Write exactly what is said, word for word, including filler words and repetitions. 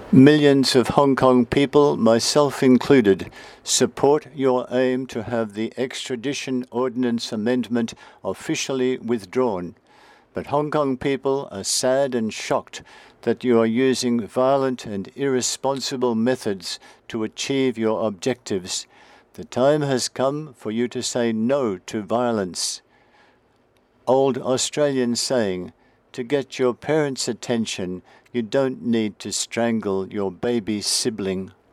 Millions of Hong Kong people, myself included, support your aim to have the extradition ordinance amendment officially withdrawn. But Hong Kong people are sad and shocked that you are using violent and irresponsible methods to achieve your objectives. The time has come for you to say no to violence. Old Australian saying, to get your parents' attention, you don't need to strangle your baby sibling.